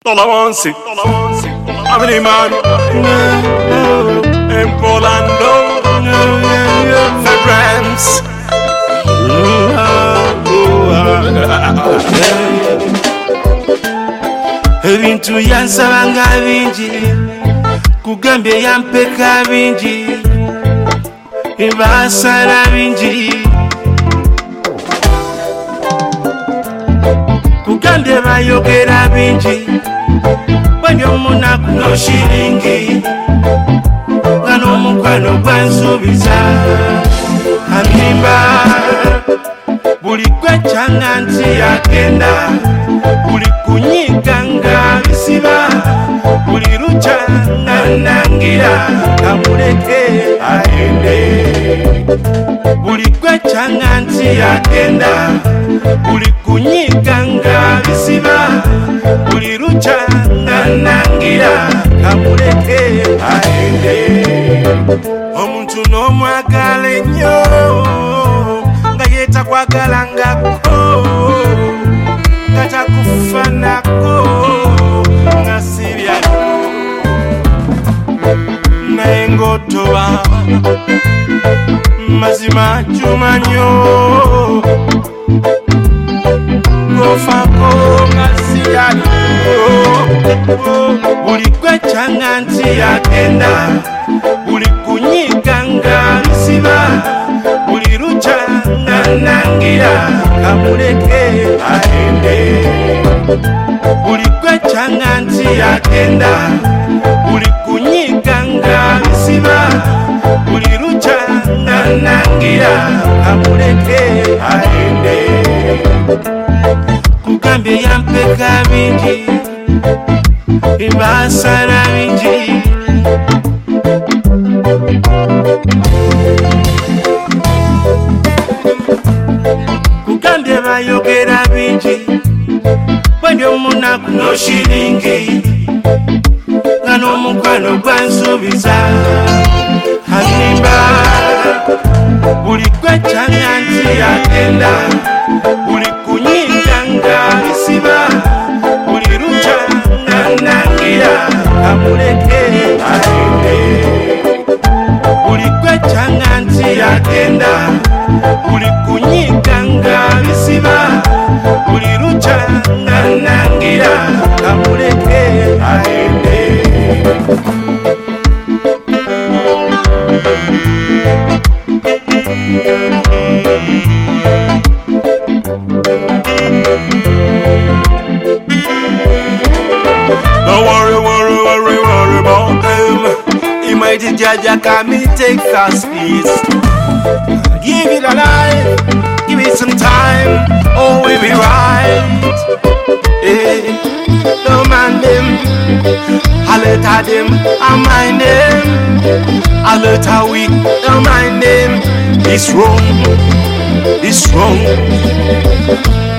All I want see, how many man in Polando, France. Ebintu yansabanga bingi kugambye yampeka bingi basala bingi kugambye bayogera bingi bali omunaku no shiringi nga n'omukwano gwansuubiza amimba buli gwecanga nti yagenda buli kunyiga nga bisiba buli luca nga nangira kamuleke agende buli gwecanga nti yagenda buli kunyiga nga bisiba buli luca nga nangira kamuleke agende omuntu n'omwagala ennyo nga yetakwagalangako nga takufanako nga sibyako naye ng'otoba mazima kyumanyo ng'ofako nga sibyako buli gwecanga nti yagenda buli kunyiga nga bisiba buli luca nga nangira kamuleke agende buli gwecanga nti yagenda buli kunyiga nga bisiba buli luca nga nangira kamuleke agende kugambye yampeka bingi basala bingi kugambye bayogera bingi bali omunaku no shiringi nga n'omukwano gwansuubiza amimba buli gwecanga nti yagenda buli kunyiga nga bisiba buli luca nga nangira kamuleke agende buli gwecanga nti yagenda buli kunyiga nga bisiba buli luca nga nangira kamuleke agende Don't worry about them. He might judge ya can me take fast speeds. Give it a life, give it some time, oh we'll be right. Hey, don't mind them, alert at them, I mind them. Alert how we, don't mind them. It's wrong, it's wrong.